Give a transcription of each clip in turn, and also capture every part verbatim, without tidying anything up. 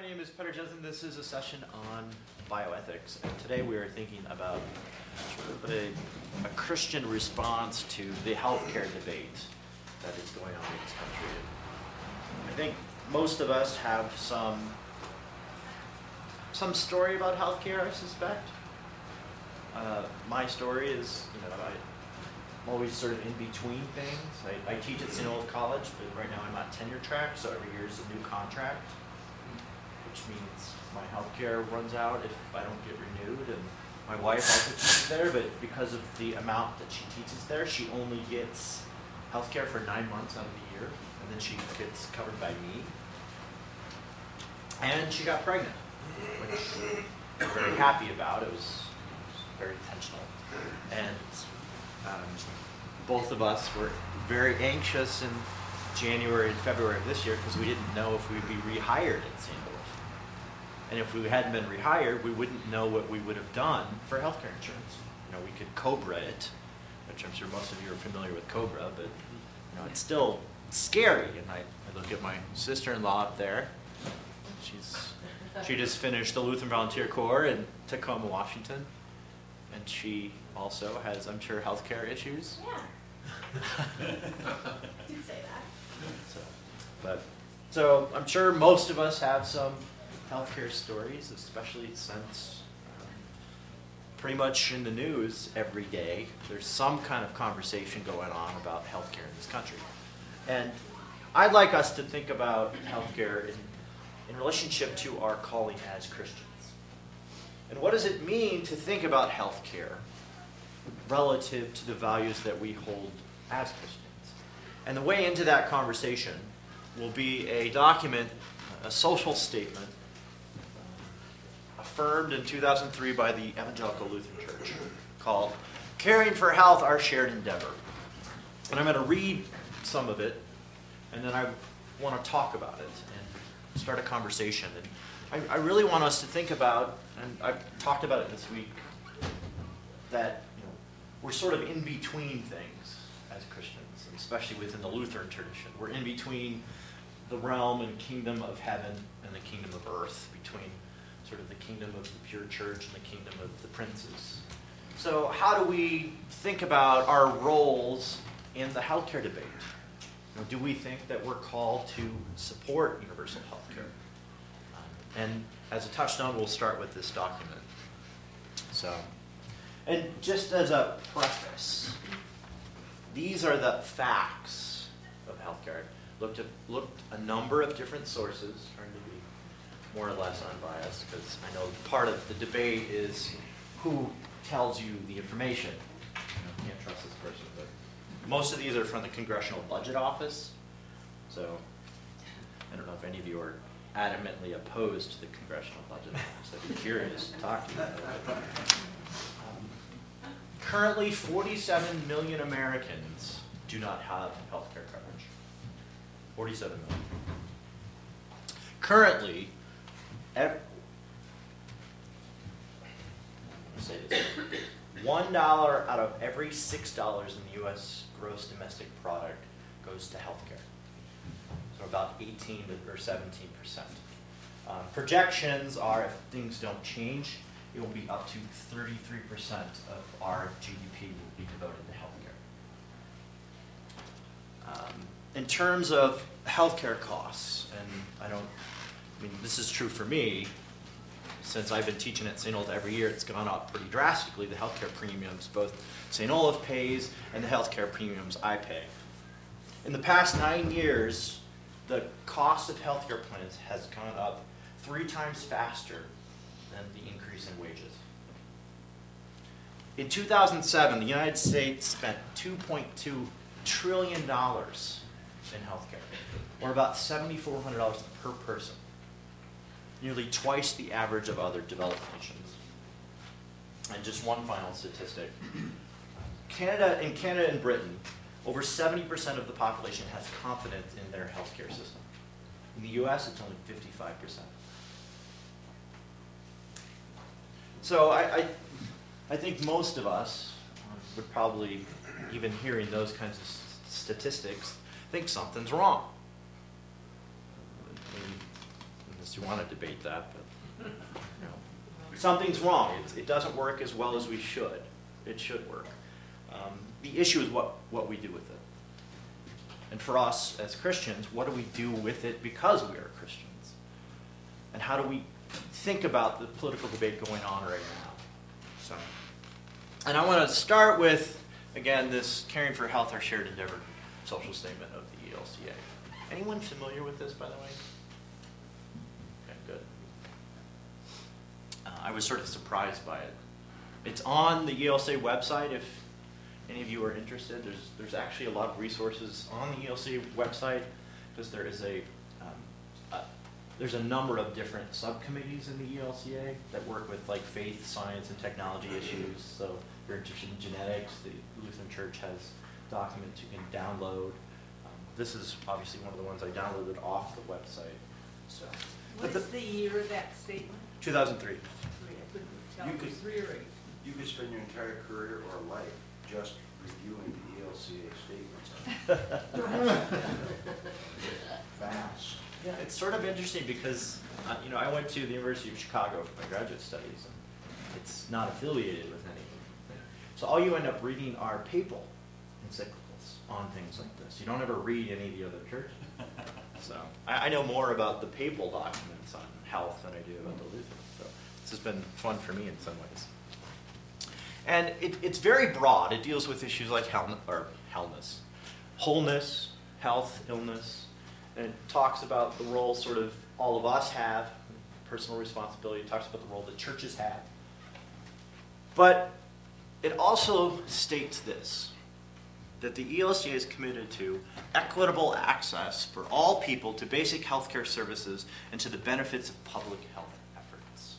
name is Peter Jensen. This is a session on bioethics, and today we are thinking about sort of a, a Christian response to the healthcare debate that is going on in this country. I think most of us have some some story about healthcare, I suspect. Uh, my story is, you know, I, I'm always sort of in between things. I, I teach at Saint Olaf College, but right now I'm on tenure track, so every year is a new contract, which means my healthcare runs out if I don't get renewed. And my wife also teaches there, but because of the amount that she teaches there, she only gets healthcare for nine months out of the year, and then she gets covered by me. And she got pregnant, which I'm very happy about. It was very intentional. And um, both of us were very anxious in January and February of this year because we didn't know if we'd be rehired at Saint Olaf. And if we hadn't been rehired, we wouldn't know what we would have done for healthcare insurance. You know, we could COBRA it, which I'm sure most of you are familiar with COBRA, but you know, it's still scary. And I, I look at my sister-in-law up there. She's she just finished the Lutheran Volunteer Corps in Tacoma, Washington. And she also has, I'm sure, healthcare issues. Yeah. Did say that. So, but, so I'm sure most of us have some healthcare stories, especially since um, pretty much in the news every day, there's some kind of conversation going on about healthcare in this country. And I'd like us to think about healthcare in, in relationship to our calling as Christians. And what does it mean to think about healthcare relative to the values that we hold as Christians? And the way into that conversation will be a document, a social statement, affirmed in two thousand three by the Evangelical Lutheran Church, called Caring for Health, Our Shared Endeavor. And I'm going to read some of it, and then I want to talk about it and start a conversation. And I, I really want us to think about, and I've talked about it this week, that you know, we're sort of in between things as Christians, and especially within the Lutheran tradition. We're in between the realm and kingdom of heaven and the kingdom of earth, between sort of the kingdom of the pure church and the kingdom of the princes. So how do we think about our roles in the healthcare debate? You know, do we think that we're called to support universal healthcare? And as a touchstone, we'll start with this document. So, and just as a preface, these are the facts of healthcare. Looked at looked a number of different sources, trying to be more or less unbiased, because I know part of the debate is who tells you the information. You know, you can't trust this person, but most of these are from the Congressional Budget Office. So, I don't know if any of you are adamantly opposed to the Congressional Budget Office. I'd be curious to talk to you about it. Um, currently, forty-seven million Americans do not have health care coverage. forty-seven million. Currently, ev- say this, one dollar out of every six dollars in the U S gross domestic product goes to health care. So about eighteen or seventeen percent. Um, projections are, if things don't change, it will be up to thirty-three percent of our G D P will be devoted to healthcare. Um, in terms of healthcare costs, and I don't, I mean, this is true for me, since I've been teaching at Saint Olaf every year, it's gone up pretty drastically, the healthcare premiums, both Saint Olaf pays and the healthcare premiums I pay. In the past nine years, the cost of healthcare plans has gone up three times faster than the increase in wages. In two thousand seven, the United States spent two point two trillion dollars in healthcare, or about seven thousand four hundred dollars per person, nearly twice the average of other developed nations. And just one final statistic. Canada, in Canada and Britain, over seventy percent of the population has confidence in their healthcare system. In the U S, it's only fifty-five percent. So I, I, I think most of us um, would probably, even hearing those kinds of s- statistics, think something's wrong. In, in this unless you want to debate that, but you know, something's wrong. It, it doesn't work as well as we should. It should work. Um, the issue is what, what we do with it. And for us as Christians, what do we do with it because we are Christians? And how do we think about the political debate going on right now? So, and I want to start with, again, this Caring for Health, Our Shared Endeavor social statement of the E L C A. Anyone familiar with this, by the way? Okay, good. Uh, I was sort of surprised by it. It's on the E L C A website if any of you are interested. There's there's actually a lot of resources on the E L C A website because there is a, um, a there's a number of different subcommittees in the E L C A that work with like faith, science, and technology issues. So if you're interested in genetics, the Lutheran Church has documents you can download. Um, this is obviously one of the ones I downloaded off the website. So, What is the year of that statement? two thousand three. Three, I couldn't tell. You It was could- three or eight. You could spend your entire career or life just reviewing the E L C A statements. Vast. Yeah, it's sort of interesting because, uh, you know, I went to the University of Chicago for my graduate studies, and it's not affiliated with anything. So all you end up reading are papal encyclicals on things like this. You don't ever read any of the other churches. So I, I know more about the papal documents on health than I do about the Lutheran. So this has been fun for me in some ways. And it, it's very broad. It deals with issues like hell, or hellness, wholeness, health, illness. And it talks about the role sort of all of us have, personal responsibility. It talks about the role that churches have. But it also states this, that the E L C A is committed to equitable access for all people to basic healthcare services and to the benefits of public health efforts.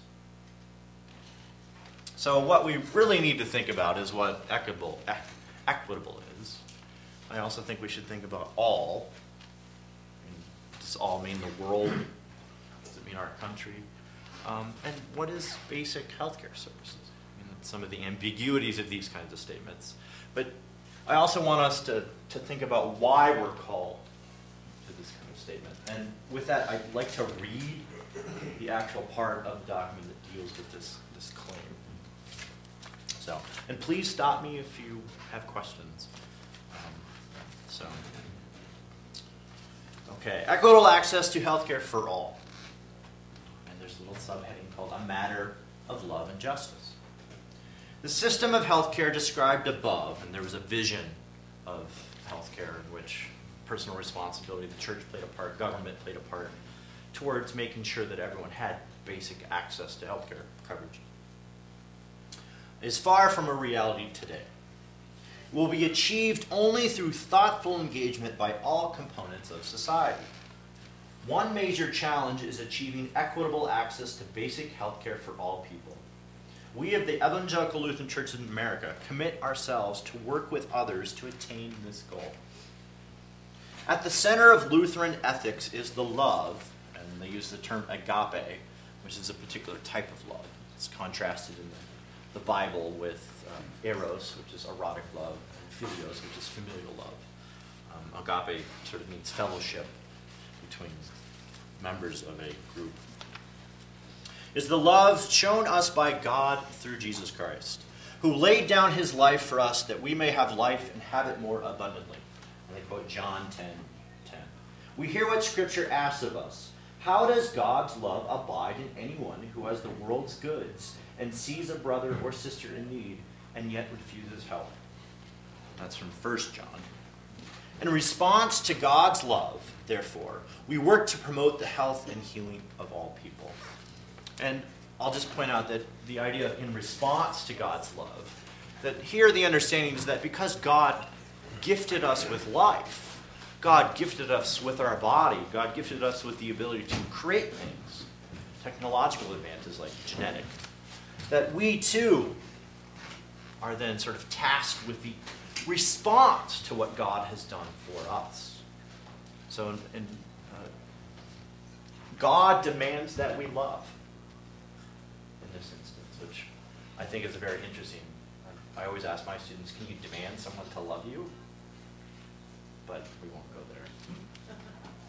So what we really need to think about is what equitable, equ- equitable is. I also think we should think about all. I mean, does all mean the world? Does it mean our country? Um, and what is basic healthcare services? I mean, some of the ambiguities of these kinds of statements. But I also want us to, to think about why we're called to this kind of statement. And with that, I'd like to read the actual part of the document that deals with this, this claim. So, and please stop me if you have questions. Um, so, okay, equitable access to healthcare for all. And there's a little subheading called A Matter of Love and Justice. The system of healthcare described above, and there was a vision of healthcare in which personal responsibility, the church played a part, government played a part, towards making sure that everyone had basic access to healthcare coverage, is far from a reality today. It will be achieved only through thoughtful engagement by all components of society. One major challenge is achieving equitable access to basic healthcare for all people. We of the Evangelical Lutheran Church in America commit ourselves to work with others to attain this goal. At the center of Lutheran ethics is the love, and they use the term agape, which is a particular type of love. It's contrasted in the, the Bible with um, eros, which is erotic love, and philios, which is familial love. Um, agape sort of means fellowship between members of a group. Is the love shown us by God through Jesus Christ, who laid down his life for us that we may have life and have it more abundantly. And they quote John ten ten. We hear what Scripture asks of us. How does God's love abide in anyone who has the world's goods and sees a brother or sister in need and yet refuses help? That's from First John. In response to God's love, therefore, we work to promote the health and healing of all people. And I'll just point out that the idea of in response to God's love, that here the understanding is that because God gifted us with life, God gifted us with our body, God gifted us with the ability to create things, technological advances like genetic, that we too are then sort of tasked with the response to what God has done for us. So in, in, uh, God demands that we love. In this instance, which I think is a very interesting. I always ask my students, can you demand someone to love you? But we won't go there.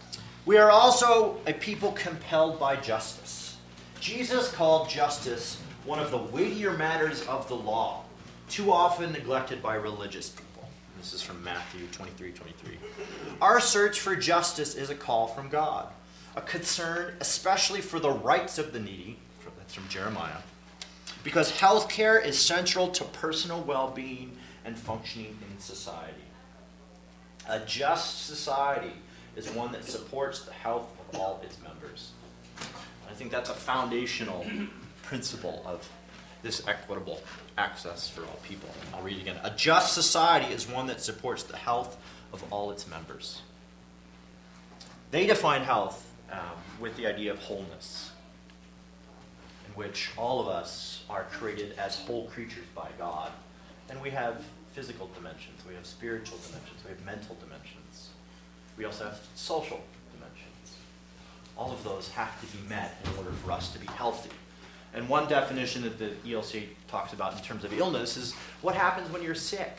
We are also a people compelled by justice. Jesus called justice one of the weightier matters of the law, too often neglected by religious people. This is from Matthew twenty-three twenty-three. Our search for justice is a call from God, a concern especially for the rights of the needy. That's from Jeremiah. Because healthcare is central to personal well-being and functioning in society. A just society is one that supports the health of all its members. I think that's a foundational principle of this equitable access for all people. I'll read it again. A just society is one that supports the health of all its members. They define health um, with the idea of wholeness, in which all of us are created as whole creatures by God. And we have physical dimensions, we have spiritual dimensions, we have mental dimensions. We also have social dimensions. All of those have to be met in order for us to be healthy. And one definition that the E L C A talks about in terms of illness is what happens when you're sick?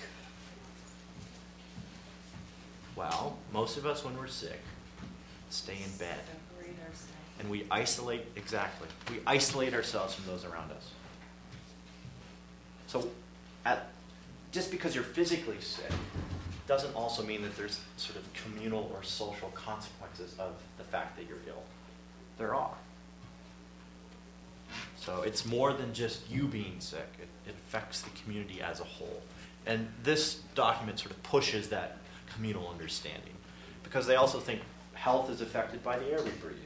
Well, most of us when we're sick stay in bed. And we isolate, exactly, we isolate ourselves from those around us. So at, just because you're physically sick doesn't also mean that there's sort of communal or social consequences of the fact that you're ill. There are. So it's more than just you being sick. It, it affects the community as a whole. And this document sort of pushes that communal understanding, because they also think health is affected by the air we breathe,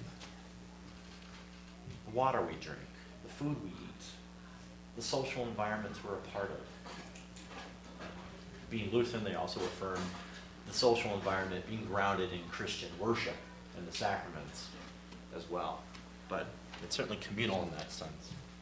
the water we drink, the food we eat, the social environments we're a part of. Being Lutheran, they also affirm the social environment being grounded in Christian worship and the sacraments as well. But it's certainly communal in that sense.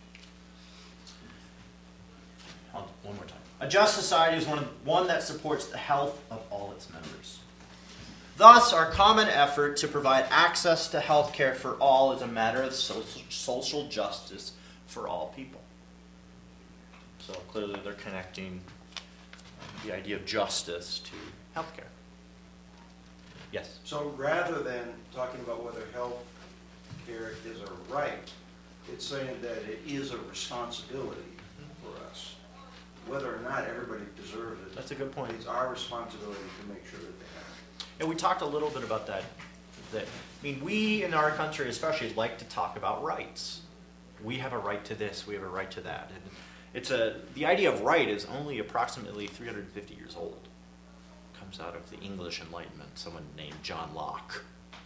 I'll, one more time. A just society is one, of, one that supports the health of all its members. Thus, our common effort to provide access to health care for all is a matter of social, social justice for all people. So clearly they're connecting the idea of justice to health care. Yes? So rather than talking about whether health care is a right, it's saying that it is a responsibility for us. Whether or not everybody deserves it. That's a good point. It's our responsibility to make sure that they have it. And we talked a little bit about that. that. I mean, we in our country especially like to talk about rights. We have a right to this, we have a right to that. And it's a, the idea of right is only approximately three hundred fifty years old. It comes out of the English Enlightenment, someone named John Locke.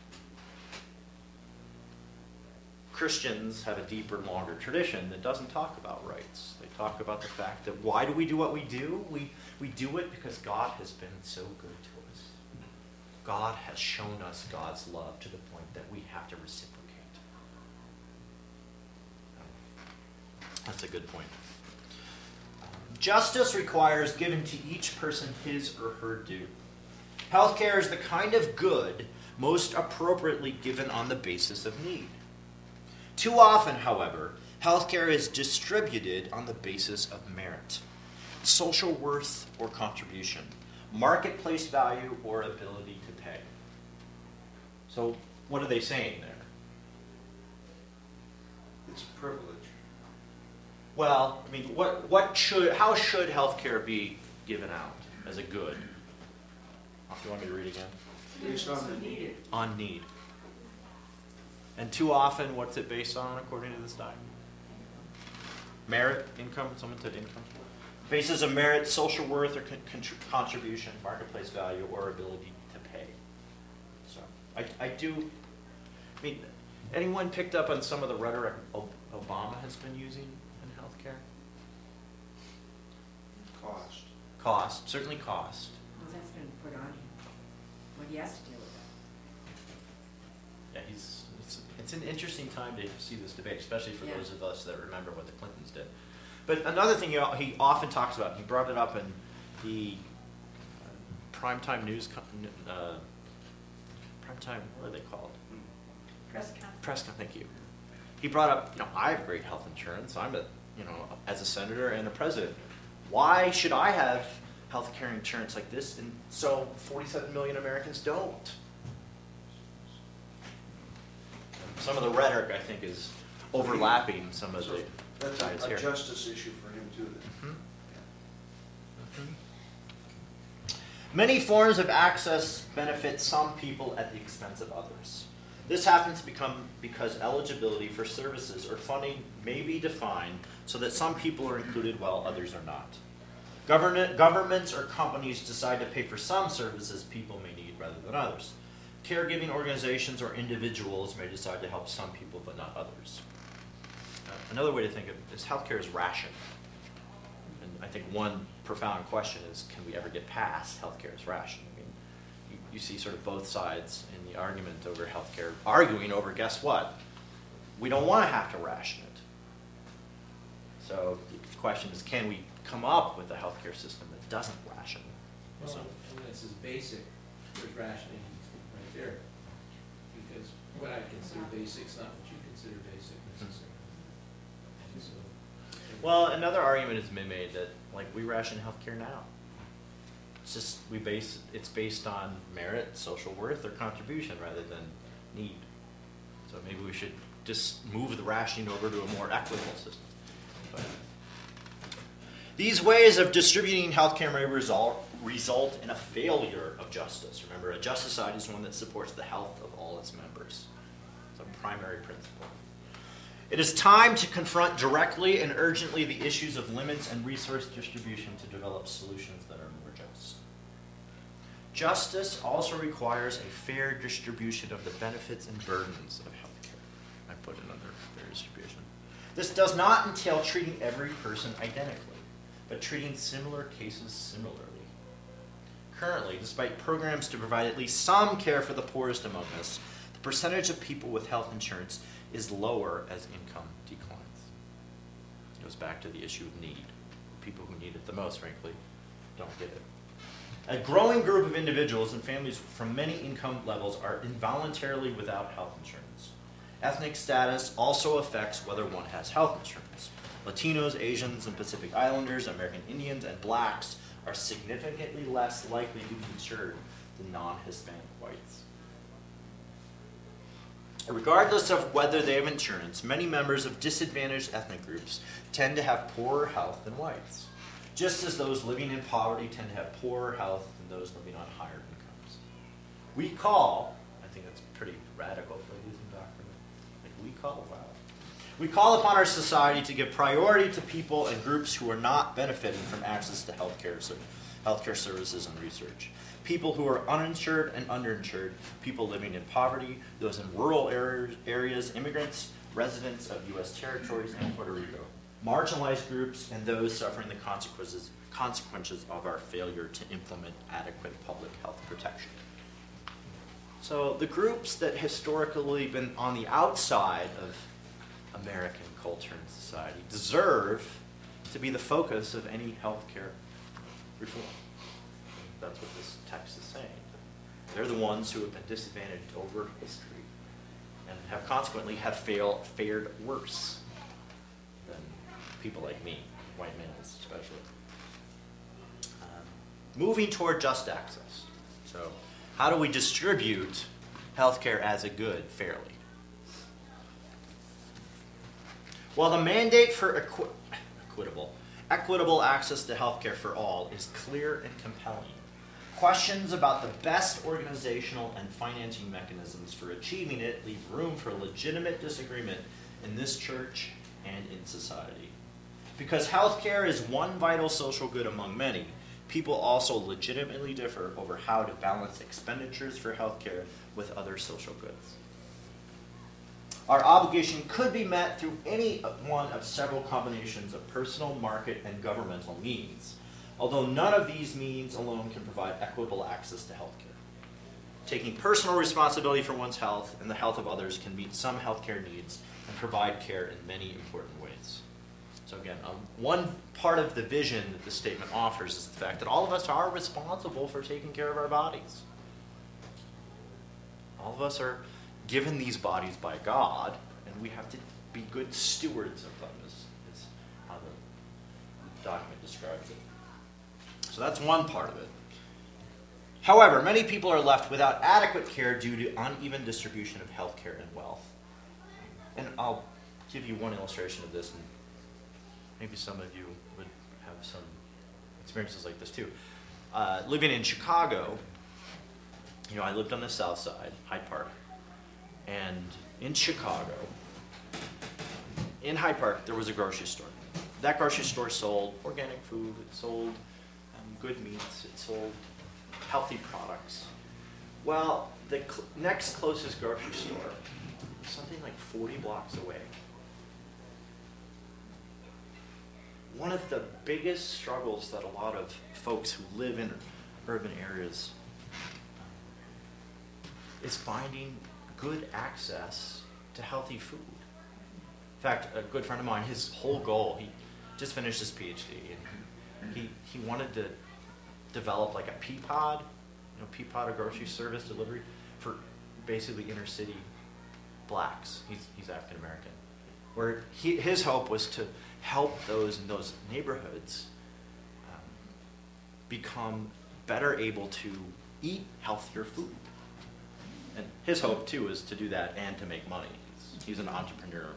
Christians have a deeper, longer tradition that doesn't talk about rights. They talk about the fact that why do we do what we do? We, we do it because God has been so good to us. God has shown us God's love to the point that we have to reciprocate. That's a good point. Justice requires giving to each person his or her due. Healthcare is the kind of good most appropriately given on the basis of need. Too often, however, healthcare is distributed on the basis of merit, social worth or contribution, marketplace value or ability to pay. So what are they saying there? It's a privilege. Well, I mean, what, what should, how should healthcare be given out as a good? Do you want me to read again? Based on the Needed. On need. And too often, what's it based on according to this document? Merit, income, someone said income. Basis of merit, social worth or con- contr- contribution, marketplace value, or ability to pay. So, I, I do, I mean, anyone picked up on some of the rhetoric Ob- Obama has been using in healthcare? cost. Cost, certainly cost. Well, that's been put on him. What he has to deal with Yeah, he's, it's, it's an interesting time to see this debate, especially for Yeah. those of us that remember what the Clintons did. But another thing he, he often talks about, he brought it up in the uh, primetime news, co- uh, primetime, what are they called? Press conference. Press con, thank you. He brought up, you know, I have great health insurance. I'm a, you know, as a senator and a president. Why should I have health care insurance like this? And so forty-seven million Americans don't. some of the rhetoric, I think, is overlapping some of So the that's sides a- here. a justice issue for him too then. Mhm. Many forms of access benefit some people at the expense of others. This happens to become because eligibility for services or funding may be defined so that some people are included while others are not. Government, governments or companies decide to pay for some services people may need rather than others. Caregiving organizations or individuals may decide to help some people but not others. Uh, another way to think of it is healthcare is rationed. And I think one profound question is, can we ever get past healthcare is rationed? I mean, you, you see sort of both sides in the argument over healthcare arguing over, guess what? We don't want to have to ration it. So the question is, can we come up with a healthcare system that doesn't ration? Well, So, and this is basic, there's rationing right there. Because what I consider basic is not what you consider basic necessarily. So, well, another argument has been made that, like, we ration healthcare now. It's just, we base, it's based on merit, social worth, or contribution rather than need. So maybe we should just move the rationing over to a more equitable system. But these ways of distributing healthcare may result, result in a failure of justice. Remember, a just society is one that supports the health of all its members. It's a primary principle. It is time to confront directly and urgently the issues of limits and resource distribution to develop solutions that are more just. Justice also requires a fair distribution of the benefits and burdens of healthcare. I put another fair distribution. This does not entail treating every person identically, but treating similar cases similarly. Currently, despite programs to provide at least some care for the poorest among us, the percentage of people with health insurance is lower as income declines. It goes back to the issue of need. People who need it the most, frankly, don't get it. A growing group of individuals and families from many income levels are involuntarily without health insurance. Ethnic status also affects whether one has health insurance. Latinos, Asians, and Pacific Islanders, American Indians, and blacks are significantly less likely to be insured than non-Hispanic whites. Regardless of whether they have insurance, many members of disadvantaged ethnic groups tend to have poorer health than whites, just as those living in poverty tend to have poorer health than those living on higher incomes. We call, I think that's pretty radical for a Lutheran doctrine, like we call, wow. We call upon our society to give priority to people and groups who are not benefiting from access to healthcare, healthcare services and research. People who are uninsured and underinsured, people living in poverty, those in rural areas, immigrants, residents of U S territories and Puerto Rico, marginalized groups, and those suffering the consequences, consequences of our failure to implement adequate public health protection. So the groups that historically been on the outside of American culture and society deserve to be the focus of any healthcare reform. That's what this text is saying. They're the ones who have been disadvantaged over history and have consequently have fail, fared worse than people like me, white males especially. Um, moving toward just access. So how do we distribute healthcare as a good fairly? Well, the mandate for equi- equitable, equitable access to healthcare for all is clear and compelling. Questions about the best organizational and financing mechanisms for achieving it leave room for legitimate disagreement in this church and in society. Because healthcare is one vital social good among many, people also legitimately differ over how to balance expenditures for healthcare with other social goods. Our obligation could be met through any one of several combinations of personal, market, and governmental means, although none of these means alone can provide equitable access to healthcare. Taking personal responsibility for one's health and the health of others can meet some healthcare needs and provide care in many important ways. So again, um, one part of the vision that this statement offers is the fact that all of us are responsible for taking care of our bodies. All of us are given these bodies by God, and we have to be good stewards of them, is, is how the document describes it. So that's one part of it. However, many people are left without adequate care due to uneven distribution of health care and wealth. and I'll give you one illustration of this, and maybe some of you would have some experiences like this too. Uh, living in Chicago, you know, I lived on the south side, Hyde Park, and in Chicago, in Hyde Park, there was a grocery store. That grocery store sold organic food, it sold um, good meats, it sold healthy products. Well, the cl- next closest grocery store was something like forty blocks away. One of the biggest struggles that a lot of folks who live in urban areas is finding good access to healthy food. In fact, a good friend of mine, his whole goal, he just finished his PhD, and he, he wanted to develop like a Peapod, you know, Peapod, a grocery service delivery for basically inner city blacks. He's, he's African American. Where he, his hope was to help those in those neighborhoods um, become better able to eat healthier food. And his hope too is to do that and to make money. He's, he's an entrepreneur.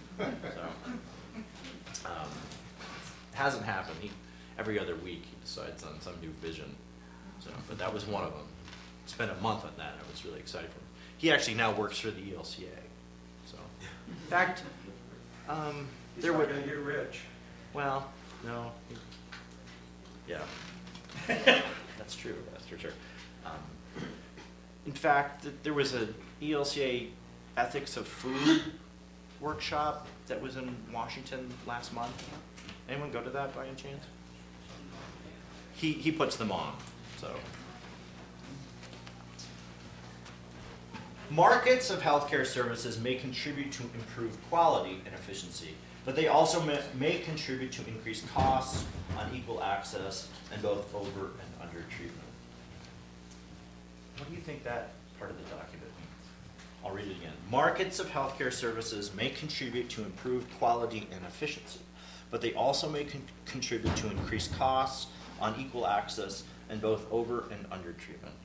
So, um, hasn't happened. He, every other week he decides on some new vision. So, but that was one of them. Spent a month on that. I was really excited for him. He actually now works for the E L C A. So, in fact, um, He's there not would. gonna get rich. Well, no. he- Yeah. That's true. That's for sure. Um, in fact, th- there was a E L C A ethics of food workshop that was in Washington last month. Anyone go to that by any chance? He he puts them on. So. Markets of healthcare services may contribute to improved quality and efficiency, but they also may, may contribute to increased costs, unequal access, and both over and under treatment. What do you think that part of the document means? I'll read it again. Markets of healthcare services may contribute to improved quality and efficiency, but they also may con- contribute to increased costs, unequal access, and both over and under treatment.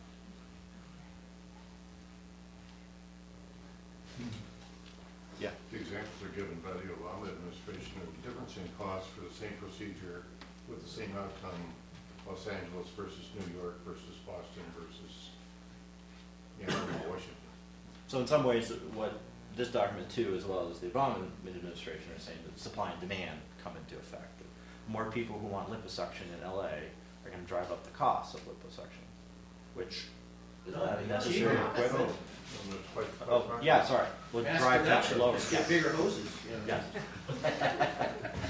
Yeah. The examples are given by the Obama administration of the difference in costs for the same procedure with the same outcome, Los Angeles versus New York versus Boston versus, you know, Washington. So in some ways, what this document too, as well as the Obama administration, are saying that supply and demand come into effect. That more people who want liposuction in L A are going to drive up the cost of liposuction, which is not a necessary equivalent. And it's quite- Oh, yeah, sorry. Would Mass drive that production, lower. just get bigger hoses, you know. Yeah.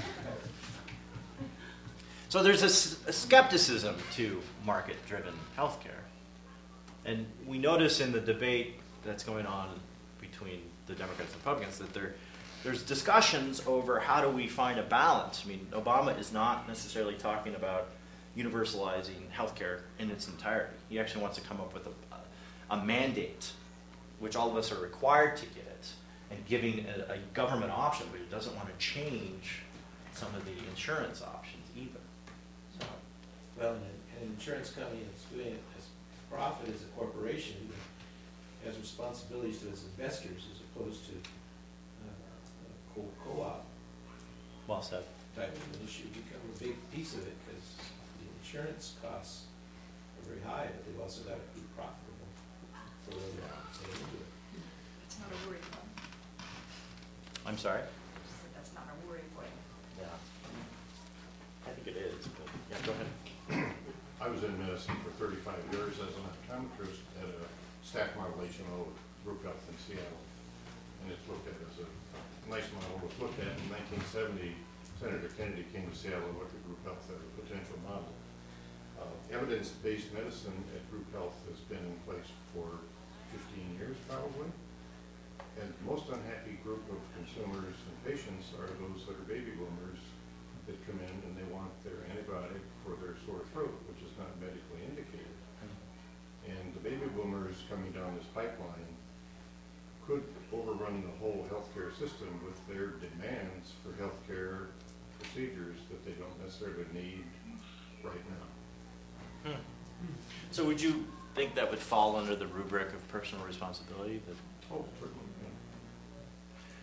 So there's a, s- a skepticism to market-driven healthcare. And we notice in the debate that's going on between the Democrats and Republicans that there, there's discussions over how do we find a balance. I mean, Obama is not necessarily talking about universalizing healthcare in its entirety. He actually wants to come up with a, a mandate, which all of us are required to get, and giving a, a government option, but it doesn't want to change some of the insurance options either. So, Well, an, an insurance company that's doing it as profit as a corporation that has responsibilities to its investors as opposed to uh, a co- co-op well said. type of an issue become a big piece of it because the insurance costs are very high, but they've also got to be profitable for the they do it. It's not a worry for them. I'm sorry? So that's not a worry for them. Yeah. I think it is, but yeah, go ahead. I was in medicine for thirty-five years as an optometrist at a staff model H M O group health in Seattle. And it's looked at as a nice model. It was looked at in nineteen seventy. Senator Kennedy came to Seattle and looked at group health as a potential model. Uh, evidence-based medicine at group health has been in place for fifteen years probably. And the most unhappy group of consumers and patients are those that are baby boomers that come in and they want their antibiotic for their sore throat, which is not medically indicated. And the baby boomers coming down this pipeline could overrun the whole healthcare system with their demands for healthcare procedures that they don't necessarily need right now. Hmm. So would you think that would fall under the rubric of personal responsibility? That, Oh, certainly.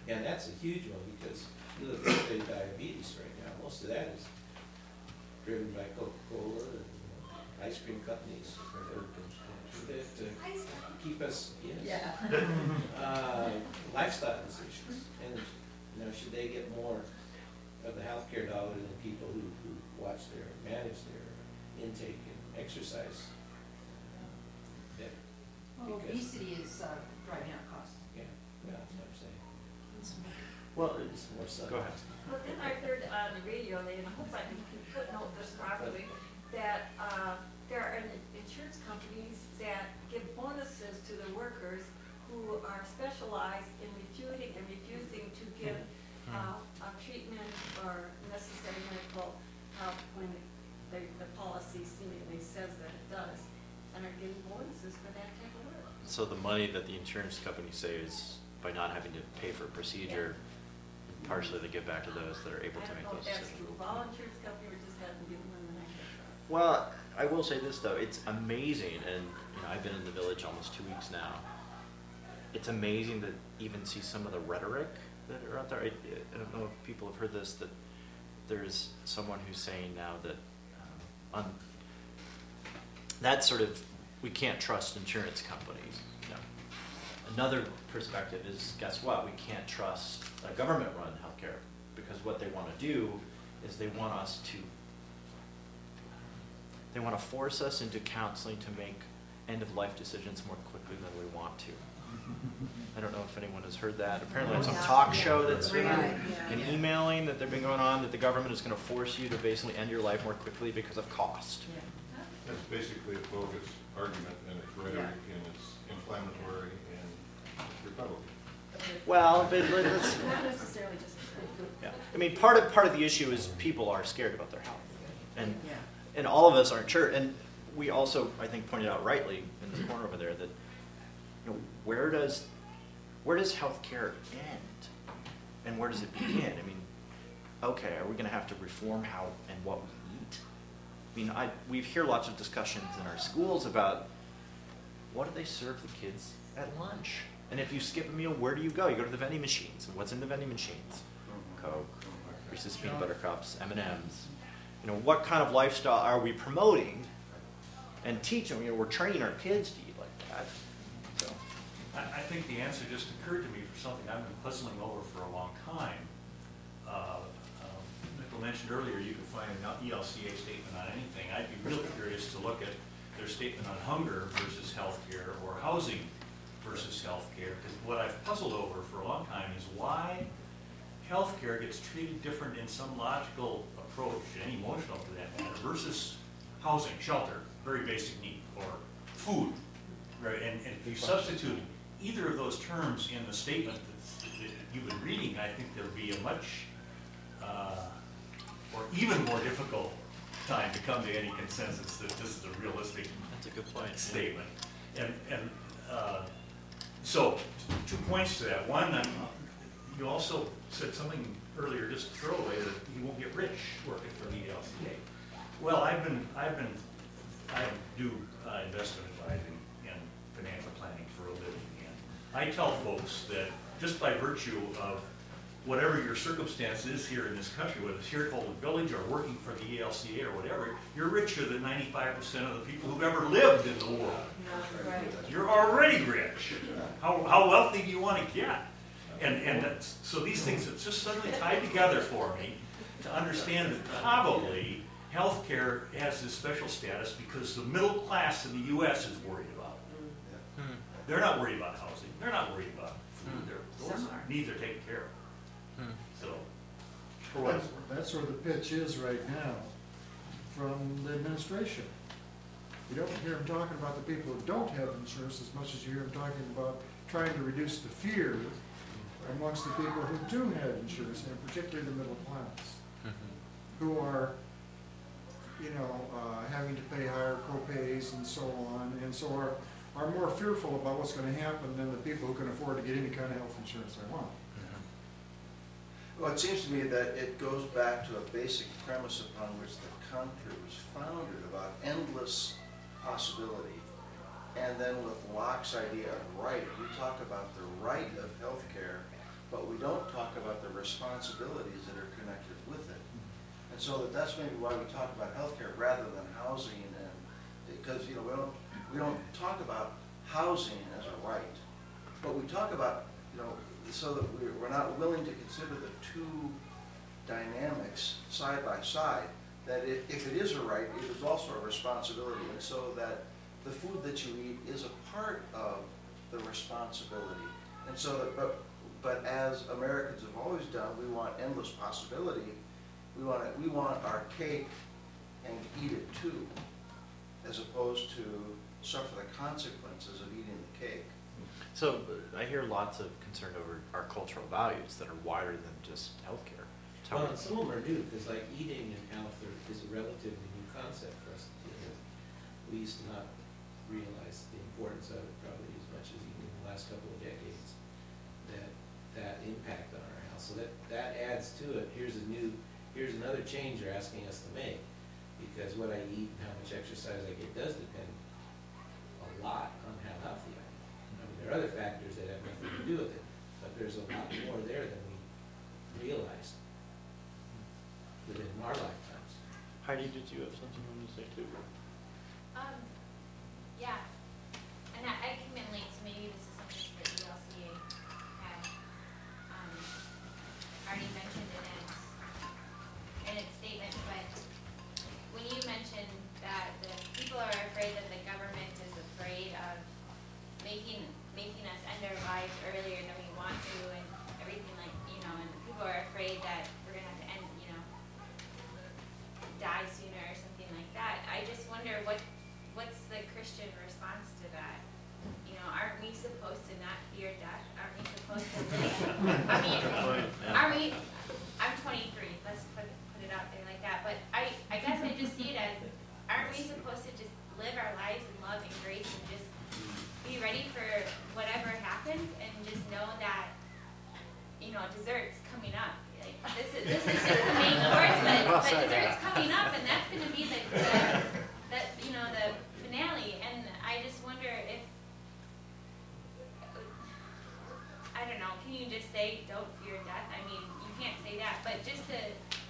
And that's a huge one, because you look at say diabetes right now, most of that is driven by Coca-Cola and you know, ice cream companies that uh, keep us, yes. Uh, lifestyle decisions, and, you know, should they get more of the healthcare dollar than people who, who watch their, manage their intake and exercise? Yeah, Well, Because- obesity is uh, driving up costs. yeah, well, that's what I'm saying. Well, It's more subtle. go ahead. Well, then I heard on the radio, and I hope I can footnote this properly, that uh, there are in- insurance companies that give bonuses to the workers who are specialized in refuting and refusing to give uh, a treatment or necessary medical help when the, the policy seemingly says that it does, and are getting bonuses for that type of work. So the money that the insurance company saves by not having to pay for a procedure, partially they give back to those that are able I to don't make know those if that's decisions. true. All insurance companies just haven't given them the next shot. Well, I will say this though, it's amazing, and you know, I've been in the village almost two weeks now. It's amazing to even see some of the rhetoric that are out there. I, I don't know if people have heard this, that there's someone who's saying now that um, on that sort of, we can't trust insurance companies. You know. Another perspective is, guess what? We can't trust a government-run healthcare, because what they want to do is they want us to They want to force us into counseling to make end-of-life decisions more quickly than we want to. I don't know if anyone has heard that. Apparently on some talk show that's been, Right, and yeah. emailing that they've been going on, that the government is going to force you to basically end your life more quickly because of cost. Yeah. That's basically a bogus argument, and it's rhetoric, and it's inflammatory, and it's Republican. Well, but let's, Not necessarily just. yeah. I mean, part of, part of the issue is people are scared about their health. And, Yeah. and all of us aren't sure. And we also, I think, pointed out rightly in the corner over there that, you know, where does, where does healthcare end? And where does it begin? I mean, okay, are we going to have to reform how and what we eat? I mean, I, we hear lots of discussions in our schools about what do they serve the kids at lunch? And if you skip a meal, where do you go? You go to the vending machines. And what's in the vending machines? Coke, Reese's peanut butter cups, M and M's. You know, what kind of lifestyle are we promoting and teaching? You know, we're training our kids to eat like that. So, I, I think the answer just occurred to me for something I've been puzzling over for a long time. Uh, um, Nicole mentioned earlier you can find an E L C A statement on anything. I'd be real curious to look at their statement on hunger versus healthcare or housing versus healthcare. Because what I've puzzled over for a long time is why healthcare gets treated different in some logical approach, and emotional for that matter, versus housing, shelter, very basic need, or food. Right? And, and if you substitute either of those terms in the statement that's, that you've been reading, I think there'll be a much, uh, or even more difficult time to come to any consensus that this is a realistic that's a good point. statement. And, and uh, so, two points to that. One, um, you also said something earlier, just to throw away, that you won't get rich working for the E L C A. Well, I've been, I've been, I do uh, investment advising and financial planning for a living. And I tell folks that just by virtue of whatever your circumstance is here in this country, whether it's here at Holden Village or working for the E L C A or whatever, you're richer than ninety-five percent of the people who've ever lived in the world. Right. You're already rich. How, how wealthy do you want to get? And, and that's, so these things have just suddenly tied together for me to understand that probably healthcare has this special status because the middle class in the U S is worried about it. Hmm. They're not worried about housing. They're not worried about food. Their those Some are. needs are taken care of. Hmm. So, for what That's, it's worth. that's where the pitch is right now from the administration. You don't hear them talking about the people who don't have insurance as much as you hear them talking about trying to reduce the fear amongst the people who do have insurance, and particularly the middle class, who are, you know, uh, having to pay higher co-pays and so on, and so are, are more fearful about what's gonna happen than the people who can afford to get any kind of health insurance they want. Well, it seems to me that it goes back to a basic premise upon which the country was founded about endless possibility. And then with Locke's idea of right, we talk about the right of healthcare. but we don't talk about the responsibilities that are connected with it. And so that that's maybe why we talk about healthcare rather than housing, and, because, you know, we don't, we don't talk about housing as a right, but we talk about, you know, so that we're, we're not willing to consider the two dynamics side by side, that it, if it is a right, it is also a responsibility, and so that the food that you eat is a part of the responsibility. And so that, but, but as Americans have always done, we want endless possibility. We want it, we want our cake and eat it too, as opposed to suffer the consequences of eating the cake. So uh, I hear lots of concern over our cultural values that are wider than just healthcare. Tell Well, me. and some of them are new, because like eating and health are, is a relatively new concept for us to deal with. We used to not realize the importance of it probably as much as even in the last couple of decades, that, that impact on our health. So that, that adds to it. Here's a new, here's another change they're asking us to make, because what I eat and how much exercise I get does depend a lot on how healthy I am. I mean, there are other factors that have nothing to do with it, but there's a lot more there than we realized within our lifetimes. Heidi, did you have something you wanted to say too? Um, yeah, and I, I came in late, so maybe this is something that E L C A had, um, already mentioned in its, in its statement, but when you mentioned that the people are afraid that the government is afraid of making, making us end our lives earlier than we want to, and everything like, you know, and people are afraid that we're gonna have to end, you know, die sooner or something like that. I just wonder what, what's the Christian response to that? You know, aren't we supposed to not fear death? Aren't we supposed to live? I mean, are we, I'm twenty-three, let's put, put it out there like that, but I, I guess I just see it as, aren't we supposed to just live our lives in love and grace and just be ready for whatever happens and just know that, you know, dessert's coming up. Like, this is, this is just the main course, but, but dessert's coming up, and that's gonna be the, the, that, you know, the finale, and I just wonder if, I don't know, can you just say, don't fear death? I mean, you can't say that, but just to,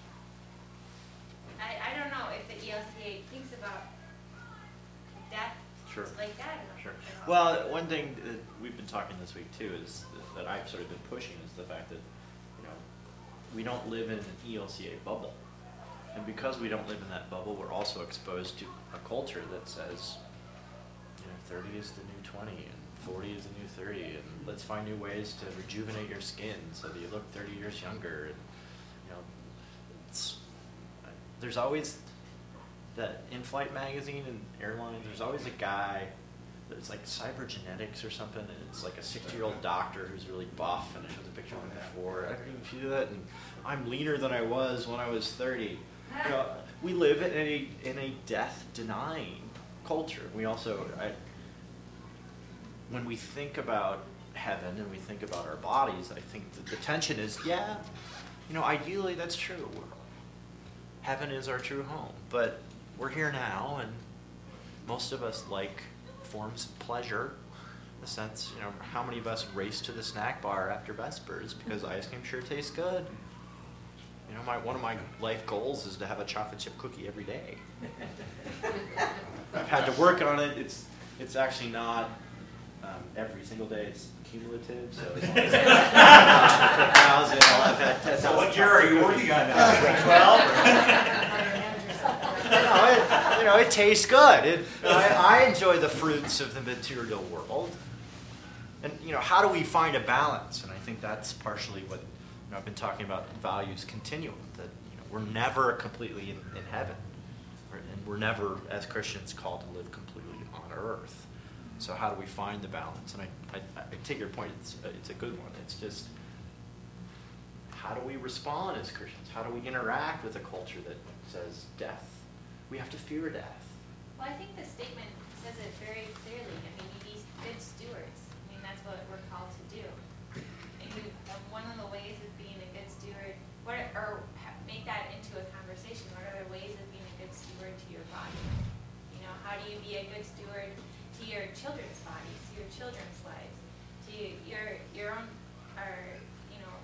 I, I don't know if the E L C A thinks about death Sure. like that. Sure. at all. Well, one thing that we've been talking this week too is that I've sort of been pushing is the fact that, you know, we don't live in an E L C A bubble. And because we don't live in that bubble, we're also exposed to a culture that says, you know, thirty is the new twenty and forty is the new thirty, and let's find new ways to rejuvenate your skin so that you look thirty years younger. And, you know, it's, there's always that in-flight magazine and airlines, there's always a guy that's like cybergenetics or something, and it's like a sixty-year-old doctor who's really buff, and it shows a picture of him before. I don't even feel that, and I'm leaner than I was when I was thirty. You know, we live in a in a death-denying culture. We also, I, when we think about heaven and we think about our bodies, I think that the tension is, yeah, you know, ideally that's true. Heaven is our true home, but we're here now, and most of us like forms of pleasure. In the sense, you know, how many of us race to the snack bar after Vespers because ice cream sure tastes good? You know, my one of my life goals is to have a chocolate chip cookie every day. I've had to work on it. It's it's actually not um, every single day. It's cumulative. So as long as I've had ten So thousand what year are you working on now? Twelve? No, it, you know, it tastes good. It, I, I enjoy the fruits of the material world. And, you know, how do we find a balance? And I think that's partially what, you know, I've been talking about values continuum, that, you know, we're never completely in, in heaven. We're- And we're never, as Christians, called to live completely on earth. So how do we find the balance? And I, I, I take your point, it's, it's a good one. It's just, how do we respond as Christians? How do we interact with a culture that says death? We have to fear death. Well, I think the statement says it very clearly. I mean, you be good stewards. I mean, that's what we're called to do. And we, uh, one of the ways of being a good steward, what, or ha- make that into a conversation. What are the ways of being a good steward to your body? You know, how do you be a good steward to your children's bodies, to your children's lives, to your your own, or you know,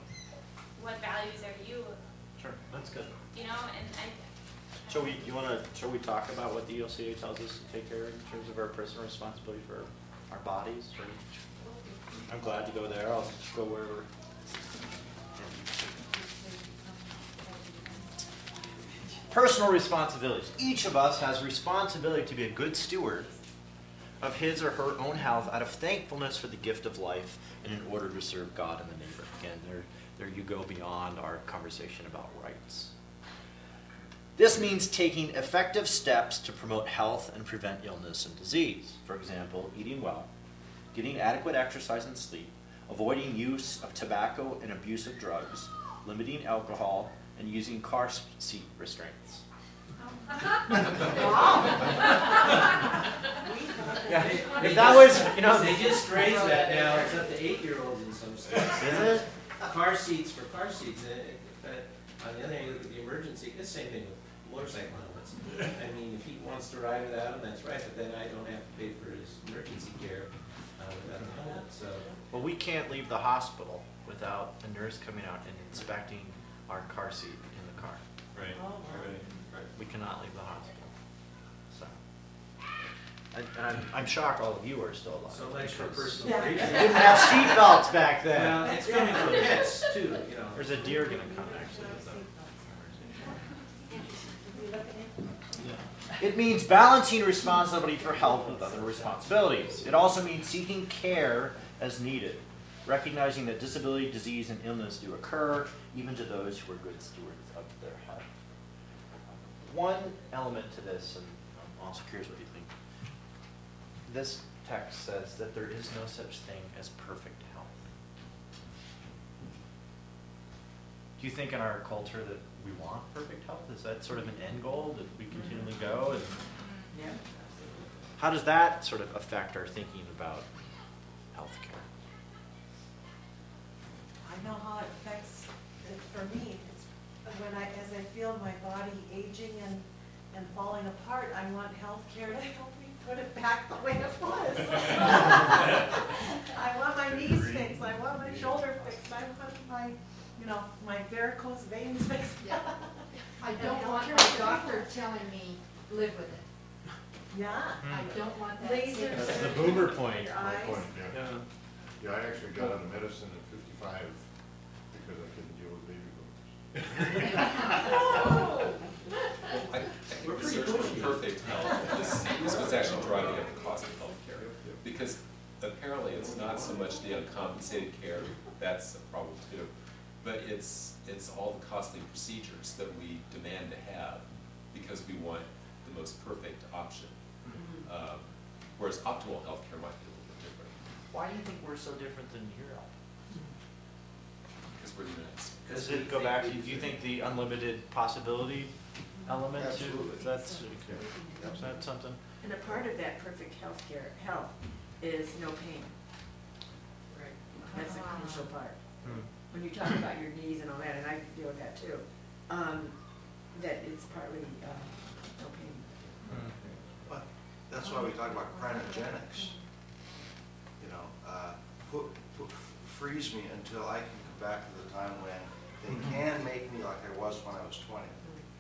values are you, Sure, that's good. you know, and I. Shall we, you wanna, shall we talk about what the E L C A tells us to take care of in terms of our personal responsibility for our bodies? Or- I'm glad to go there, I'll go wherever. Personal responsibilities. Each of us has responsibility to be a good steward of his or her own health out of thankfulness for the gift of life and in order to serve God and the neighbor. Again, there, there you go beyond our conversation about rights. This means taking effective steps to promote health and prevent illness and disease. For example, eating well, getting adequate exercise and sleep, avoiding use of tobacco and abusive drugs, limiting alcohol, and using car seat restraints. If that was, you know, They just raised that now, it's up to eight-year-olds in some states. is it? Car seats for car seats, uh, but on the other hand, you look at the emergency, it's the same thing with motorcycle helmets. I mean, if he wants to ride without them, that's right, but then I don't have to pay for his emergency care uh, without a helmet, so. Well, we can't leave the hospital without a nurse coming out and inspecting our car seat in the car. Right, Oh, wow. right, right. We cannot leave the hospital. So, and, and I'm, I'm shocked all of you are still alive. So much for because personal Yeah. We freedom. didn't have seat belts back then. Well, it's coming from pets too, you know. There's a deer gonna come actually. So. It means balancing responsibility for health with other responsibilities. It also means seeking care as needed, recognizing that disability, disease, and illness do occur, even to those who are good stewards of their health. One element to this, and I'm also curious what you think, this text says that there is no such thing as perfect health. Do you think in our culture that we want perfect health? Is that sort of an end goal that we continually go? And Yeah. how does that sort of affect our thinking about healthcare? I know how it affects, it for me, it's when I, as I feel my body aging and, and falling apart, I want healthcare to help me put it back the way it was. I want my knees fixed, I want my shoulder fixed, I want my, you know, my varicose veins fixed. I don't want my doctor telling me, live with it. Yeah. I don't want that. Laser. sitting That's there. the boomer point. Your My eyes. point, yeah. Yeah. Yeah, I actually got out of medicine at fifty-five because I couldn't deal with baby boomers. I, I think the search for perfect health, this, this was actually driving up the cost of healthcare. Because apparently it's not so much the uncompensated care, that's a problem too, but it's, it's all the costly procedures that we demand to have because we want the most perfect option. Um, whereas optimal healthcare might be a little bit different, Why do you think we're so different than Europe? because we're the United States. Does it go back to, do you think the unlimited possibility element too? Absolutely. That's, is that something? And a part of that perfect healthcare, health, is no pain. Right. That's a crucial part. Hmm. When you talk about your knees and all that, and I deal with that too, um, that it's partly, uh, no pain. Hmm. But that's why we talk about cryogenics. You know, uh, put, put, freeze me until I can come back to the time when they can make me like I was when I was twenty.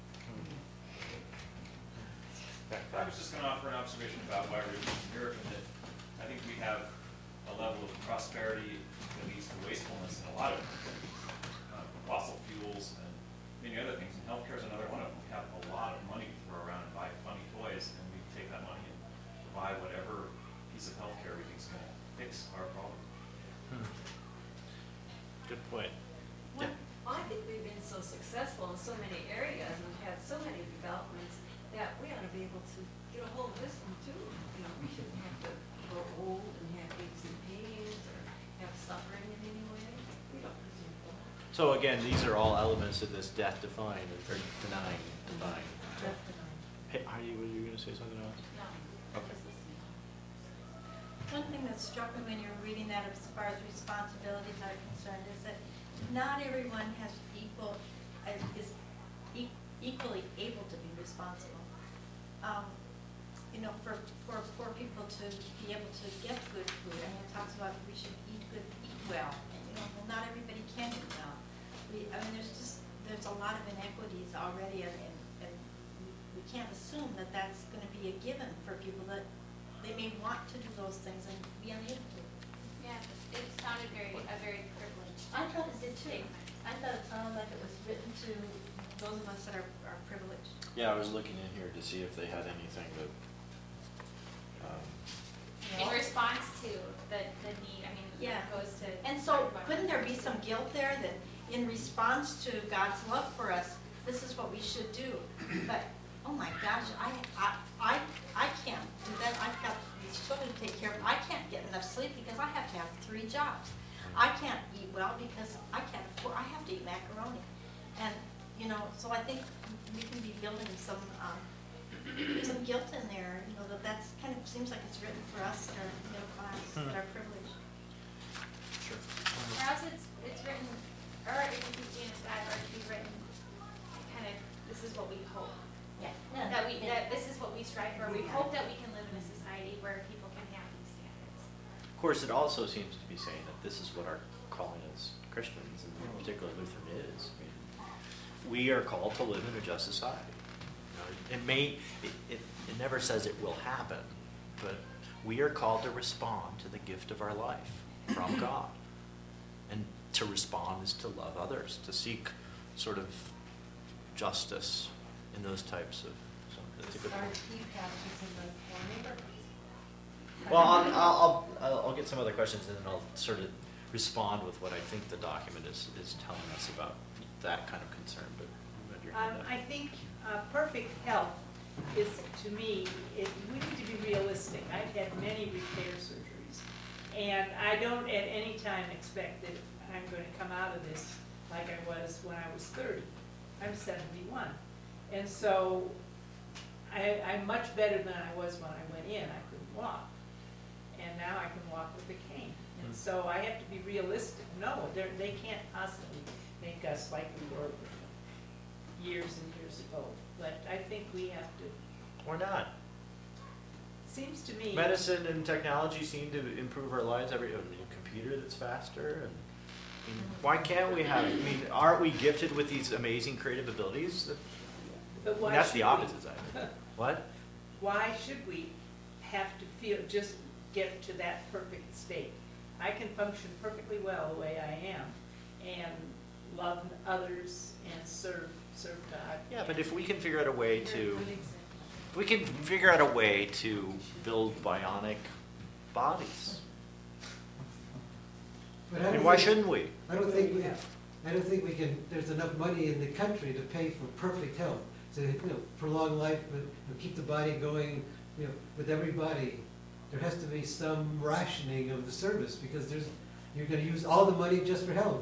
I was just gonna offer an observation about why we're in Europe, and that I think we have a level of prosperity that leads to wastefulness in a lot of uh, fossil fuels and many other things, and healthcare is another one of them. We have a lot of money to throw around and buy funny toys, and we take that money and provide whatever piece of healthcare we think is gonna fix our problem. Hmm. Good point. Well, I think we've been so successful in so many areas and had so many developments that we ought to be able to get a hold of this one too. You know, we shouldn't have to grow old and have aches and pains or have suffering in any way. We don't deserve that. So again, these are all elements of this death define, or denying, define. Death denial. Hey, Heidi, were you gonna say something else? No, Okay. just listening. One thing that struck me when you were reading that as far as responsibilities are concerned is that not everyone has equal, uh, is e- equally able to be responsible. Um, you know, for, for poor people to be able to get good food, I mean, it talks about we should eat good, eat well, and you know, well, not everybody can eat well. we, I mean, there's just, there's a lot of inequities already, and, and and we can't assume that that's gonna be a given for people that, they may want to do those things and be unable to. Yeah, it sounded very, a very privileged. I thought it did too. statement. I thought it sounded like it was written to those of us that are, are privileged. Yeah, I was looking in here to see if they had anything that, um, In response to the, the need, I mean, Yeah. that goes to. And so, couldn't there be some guilt there that in response to God's love for us, this is what we should do? But, oh my gosh, I, I, I, I can't do that. I've got these children to take care of. I can't get enough sleep because I have to have three jobs. I can't eat well because I can't afford, I have to eat macaroni. And, you know, so I think we can be building some, um, some guilt in there, you know, that that's kind of seems like it's written for us that are middle class, that are privileged. sure. Or else it's, it's written, or it can be seen as that, or it can be written, kind of, this is what we hope. Yeah. That we, that this is what we strive for. We hope that we can live in a society where people can have these standards. Of course, it also seems to be saying that this is what our calling as Christians, and in particular Lutheran, is. I mean, we are called to live in a just society. You know, it may, it, it, it never says it will happen, but we are called to respond to the gift of our life from God. And to respond is to love others, to seek sort of justice in those types of, so that's a good Start point. key patches in the poor neighborhoods. Well, I'll, I'll, I'll, I'll get some other questions and then I'll sort of respond with what I think the document is, is telling us about that kind of concern, but you had your hand Um, up. I think, uh, perfect health is, to me, it, we need to be realistic. I've had many repair surgeries, and I don't at any time expect that I'm gonna come out of this like I was when I was thirty. I'm seventy-one. And so, I, I'm much better than I was when I went in. I couldn't walk. And now I can walk with a cane. And so I have to be realistic. No, they're, they can't possibly make us like we were years and years ago. But I think we have to, Or not. seems to me. Medicine and technology seem to improve our lives every, a new computer that's faster and, I mean, why can't we have, I mean, aren't we gifted with these amazing creative abilities? That- But I why mean, that's should the we? opposite side. What? Why should we have to feel, just get to that perfect state? I can function perfectly well the way I am and love others and serve, serve God. Yeah, but if we can figure out a way You're a to, good example. if we can figure out a way to build bionic bodies, But I I mean, don't why think- shouldn't we? I don't think, we I don't think we can, there's enough money in the country to pay for perfect health. To, you know, prolong life, but, you know, keep the body going, you know, with everybody. There has to be some rationing of the service, because there's, you're gonna use all the money just for health.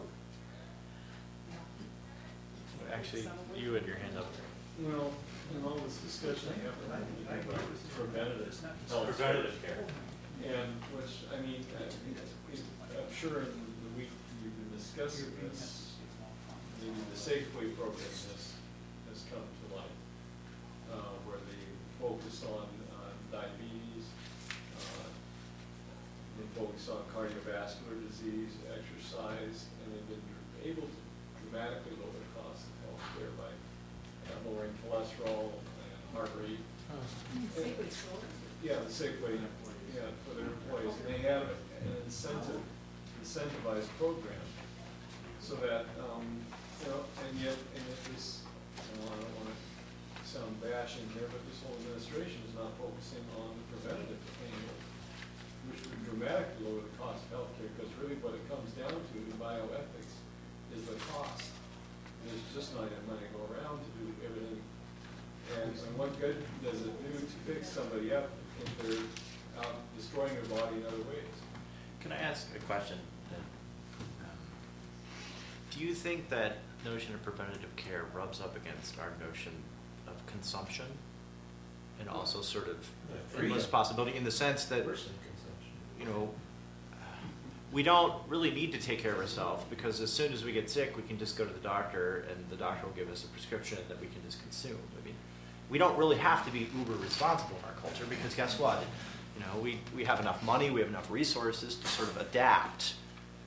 Actually, you had your hand up. Well, in all this discussion, I have to think about preventative health. Preventative care. And which, I mean, I- I'm sure in the week you've been discussing this, the, the Safeway program has, has come to light, uh, where they focus on, on diabetes, uh, they focus on cardiovascular disease, exercise, and they've been able to dramatically lower the cost of healthcare by uh, lowering cholesterol and heart rate. Yeah, the Safeway, yeah, for their employees, and they have an incentive, incentivized program, so that, um, you know, and yet, and yet this, you know, I don't wanna sound bashing here, but this whole administration is not focusing on the preventative angle, which would dramatically lower the cost of healthcare, because really what it comes down to in bioethics is the cost. There's just not enough money to go around to do everything. And, and what good does it do to fix somebody up if they're out destroying their body in other ways? Can I ask a question? then? Um, Do you think that notion of preventative care rubs up against our notion of consumption? And also sort of Yeah, endless freedom. possibility in the sense that, Person consumption. you know, we don't really need to take care of ourselves because as soon as we get sick, we can just go to the doctor and the doctor will give us a prescription that we can just consume. I mean, we don't really have to be uber responsible in our culture because guess what? You know, we, we have enough money, we have enough resources to sort of adapt